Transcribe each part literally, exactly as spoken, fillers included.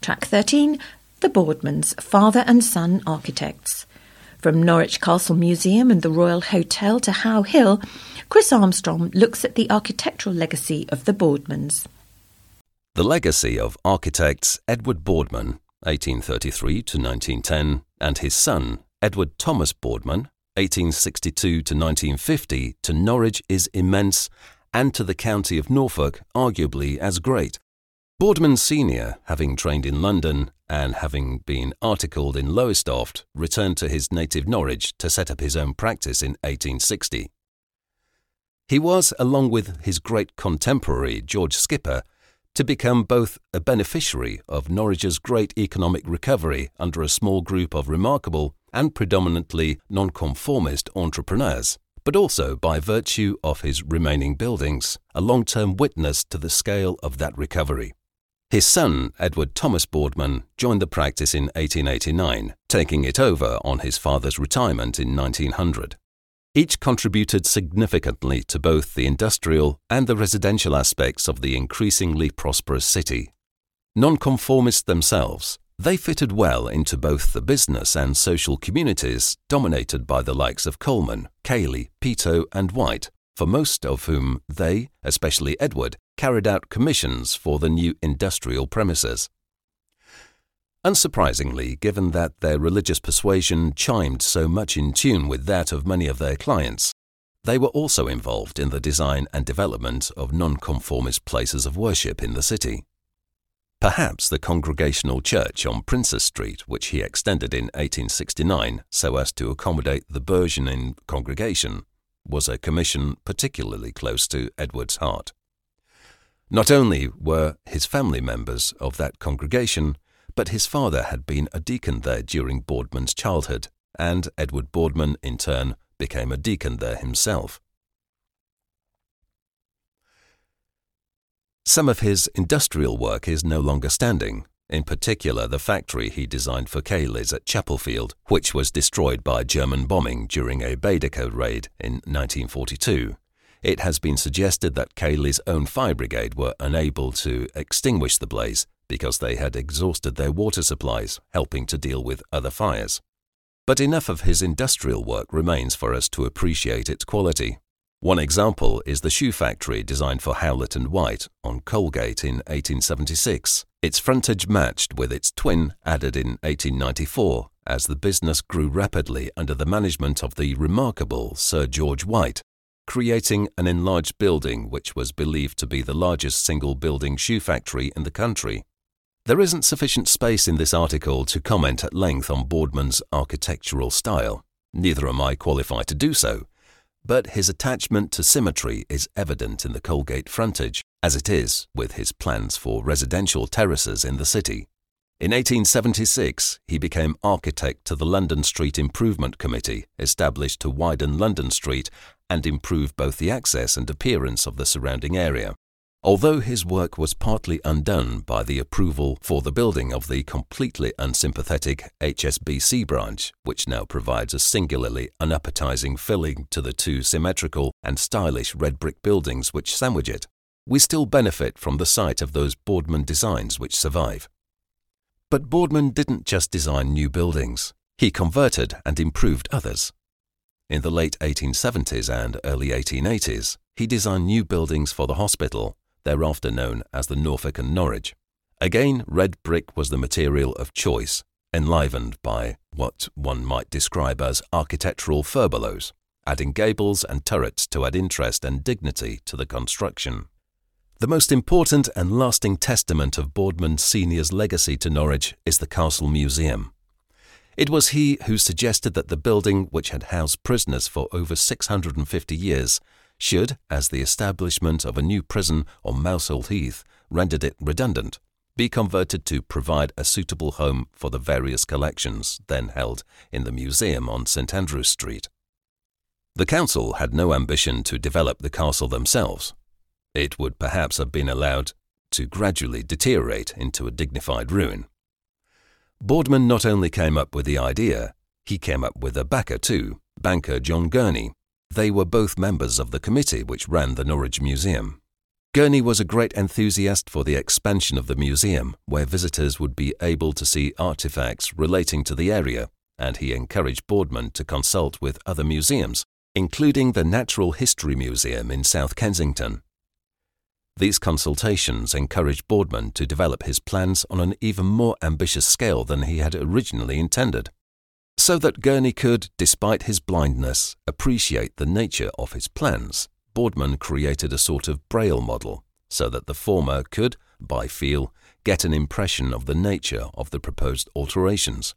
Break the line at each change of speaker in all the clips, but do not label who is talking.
Track thirteen, The Boardmans, Father and Son Architects. From Norwich Castle Museum and the Royal Hotel to How Hill, Chris Armstrong looks at the architectural legacy of the Boardmans.
The legacy of architects Edward Boardman, eighteen thirty-three to nineteen ten, and his son, Edward Thomas Boardman, eighteen sixty-two to nineteen fifty, to Norwich is immense, and to the county of Norfolk arguably as great. Boardman Senior, having trained in London and having been articled in Lowestoft, returned to his native Norwich to set up his own practice in eighteen sixty. He was, along with his great contemporary George Skipper, to become both a beneficiary of Norwich's great economic recovery under a small group of remarkable and predominantly nonconformist entrepreneurs, but also by virtue of his remaining buildings, a long-term witness to the scale of that recovery. His son, Edward Thomas Boardman, joined the practice in eighteen eighty-nine, taking it over on his father's retirement in nineteen hundred. Each contributed significantly to both the industrial and the residential aspects of the increasingly prosperous city. Nonconformists themselves, they fitted well into both the business and social communities dominated by the likes of Coleman, Cayley, Peto and White, for most of whom they, especially Edward, carried out commissions for the new industrial premises. Unsurprisingly, given that their religious persuasion chimed so much in tune with that of many of their clients, they were also involved in the design and development of nonconformist places of worship in the city. Perhaps the Congregational Church on Princes Street, which he extended in eighteen sixty-nine so as to accommodate the burgeoning congregation, was a commission particularly close to Edward's heart. Not only were his family members of that congregation, but his father had been a deacon there during Boardman's childhood, and Edward Boardman, in turn, became a deacon there himself. Some of his industrial work is no longer standing, in particular the factory he designed for Cayley's at Chapelfield, which was destroyed by German bombing during a Baedeker raid in nineteen forty-two. It has been suggested that Cayley's own fire brigade were unable to extinguish the blaze because they had exhausted their water supplies, helping to deal with other fires. But enough of his industrial work remains for us to appreciate its quality. One example is the shoe factory designed for Howlett and White on Coalgate in eighteen seventy-six, its frontage matched with its twin added in eighteen ninety-four as the business grew rapidly under the management of the remarkable Sir George White, creating an enlarged building which was believed to be the largest single-building shoe factory in the country. There isn't sufficient space in this article to comment at length on Boardman's architectural style. Neither am I qualified to do so, but his attachment to symmetry is evident in the Coalgate frontage, as it is with his plans for residential terraces in the city. In eighteen seventy-six, he became architect to the London Street Improvement Committee, established to widen London Street and improve both the access and appearance of the surrounding area. Although his work was partly undone by the approval for the building of the completely unsympathetic H S B C branch, which now provides a singularly unappetizing filling to the two symmetrical and stylish red brick buildings which sandwich it, we still benefit from the sight of those Boardman designs which survive. But Boardman didn't just design new buildings, he converted and improved others. In the late eighteen seventies and early eighteen eighties, he designed new buildings for the hospital, thereafter known as the Norfolk and Norwich. Again, red brick was the material of choice, enlivened by what one might describe as architectural furbelows, adding gables and turrets to add interest and dignity to the construction. The most important and lasting testament of Boardman Senior's legacy to Norwich is the Castle Museum. It was he who suggested that the building, which had housed prisoners for over six hundred fifty years, should, as the establishment of a new prison on Moushold Heath rendered it redundant, be converted to provide a suitable home for the various collections then held in the museum on St Andrews Street. The council had no ambition to develop the castle themselves. It would perhaps have been allowed to gradually deteriorate into a dignified ruin. Boardman not only came up with the idea, he came up with a backer too, banker John Gurney. They were both members of the committee which ran the Norwich Museum. Gurney was a great enthusiast for the expansion of the museum, where visitors would be able to see artifacts relating to the area, and he encouraged Boardman to consult with other museums, including the Natural History Museum in South Kensington. These consultations encouraged Boardman to develop his plans on an even more ambitious scale than he had originally intended, so that Gurney could, despite his blindness, appreciate the nature of his plans. Boardman created a sort of Braille model, so that the former could, by feel, get an impression of the nature of the proposed alterations.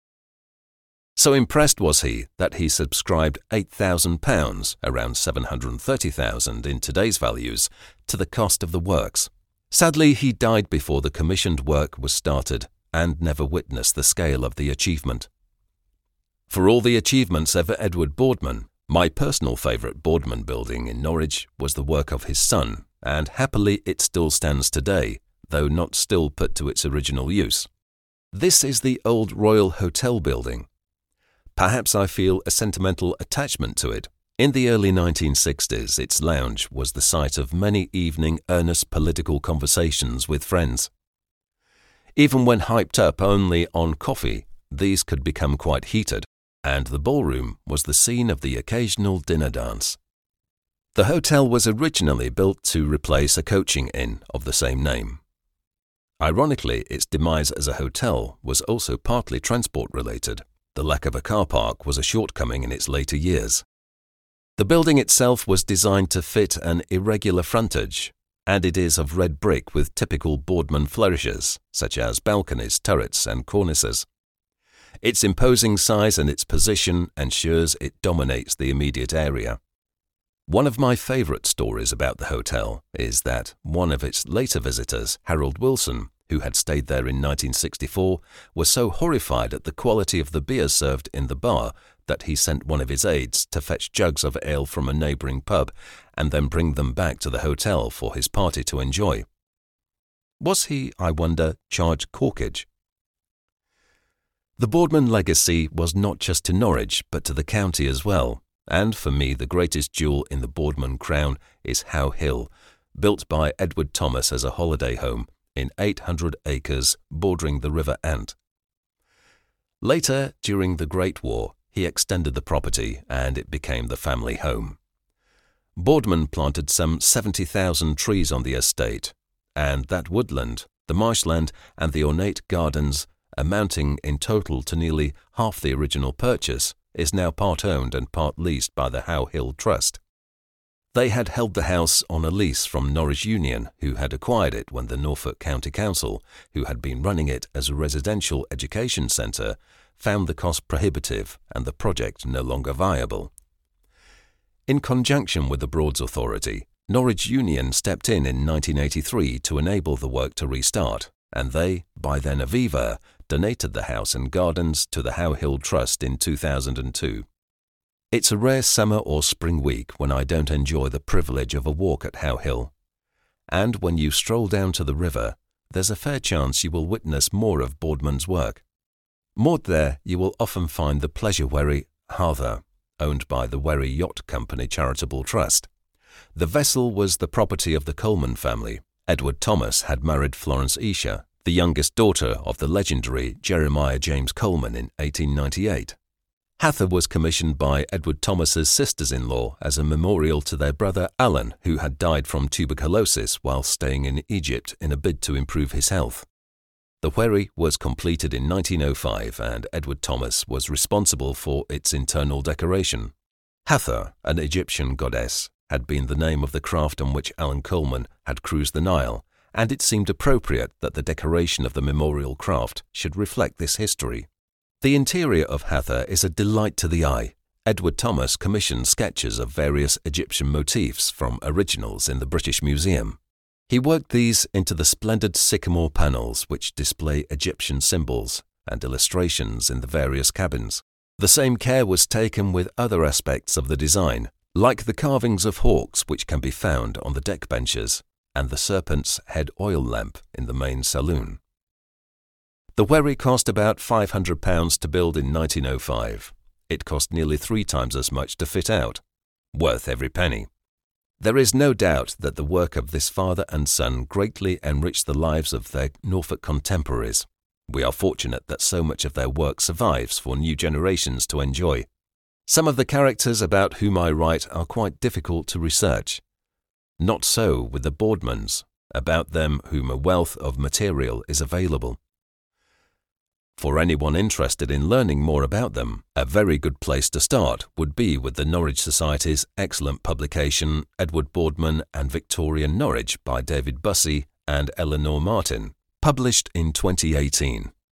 So impressed was he that he subscribed eight thousand pounds, around seven hundred thirty thousand pounds in today's values, to the cost of the works. Sadly, he died before the commissioned work was started and never witnessed the scale of the achievement. For all the achievements of Edward Boardman, my personal favourite Boardman building in Norwich was the work of his son, and happily it still stands today, though not still put to its original use. This is the old Royal Hotel building. Perhaps I feel a sentimental attachment to it. In the early nineteen sixties, its lounge was the site of many evening earnest political conversations with friends. Even when hyped up only on coffee, these could become quite heated, and the ballroom was the scene of the occasional dinner dance. The hotel was originally built to replace a coaching inn of the same name. Ironically, its demise as a hotel was also partly transport-related. The lack of a car park was a shortcoming in its later years. The building itself was designed to fit an irregular frontage, and it is of red brick with typical Boardman flourishes, such as balconies, turrets, and cornices. Its imposing size and its position ensures it dominates the immediate area. One of my favourite stories about the hotel is that one of its later visitors, Harold Wilson, who had stayed there in nineteen sixty-four, was so horrified at the quality of the beer served in the bar that he sent one of his aides to fetch jugs of ale from a neighbouring pub and then bring them back to the hotel for his party to enjoy. Was he, I wonder, charged corkage? The Boardman legacy was not just to Norwich but to the county as well, and for me the greatest jewel in the Boardman crown is How Hill, built by Edward Thomas as a holiday home in eight hundred acres bordering the River Ant. Later, during the Great War, he extended the property and it became the family home. Boardman planted some seventy thousand trees on the estate, and that woodland, the marshland and the ornate gardens, amounting in total to nearly half the original purchase, is now part owned and part leased by the How Hill Trust. They had held the house on a lease from Norwich Union, who had acquired it when the Norfolk County Council, who had been running it as a residential education centre, found the cost prohibitive and the project no longer viable. In conjunction with the Broads Authority, Norwich Union stepped in in nineteen eighty-three to enable the work to restart, and they, by then Aviva, donated the house and gardens to the How Hill Trust in two thousand two. It's a rare summer or spring week when I don't enjoy the privilege of a walk at How Hill. And when you stroll down to the river, there's a fair chance you will witness more of Boardman's work. Moored there, you will often find the pleasure wherry Harther, owned by the Wherry Yacht Company Charitable Trust. The vessel was the property of the Coleman family. Edward Thomas had married Florence Esher, the youngest daughter of the legendary Jeremiah James Coleman, in eighteen ninety-eight. Hather was commissioned by Edward Thomas's sisters-in-law as a memorial to their brother Alan, who had died from tuberculosis while staying in Egypt in a bid to improve his health. The wherry was completed in nineteen oh five and Edward Thomas was responsible for its internal decoration. Hathor, an Egyptian goddess, had been the name of the craft on which Alan Coleman had cruised the Nile, and it seemed appropriate that the decoration of the memorial craft should reflect this history. The interior of Hathor is a delight to the eye. Edward Thomas commissioned sketches of various Egyptian motifs from originals in the British Museum. He worked these into the splendid sycamore panels which display Egyptian symbols and illustrations in the various cabins. The same care was taken with other aspects of the design, like the carvings of hawks which can be found on the deck benches and the serpent's head oil lamp in the main saloon. The wherry cost about five hundred pounds to build in nineteen oh five. It cost nearly three times as much to fit out. Worth every penny. There is no doubt that the work of this father and son greatly enriched the lives of their Norfolk contemporaries. We are fortunate that so much of their work survives for new generations to enjoy. Some of the characters about whom I write are quite difficult to research. Not so with the Boardmans, about them whom a wealth of material is available. For anyone interested in learning more about them, a very good place to start would be with the Norwich Society's excellent publication Edward Boardman and Victorian Norwich by David Bussey and Eleanor Martin, published in twenty eighteen.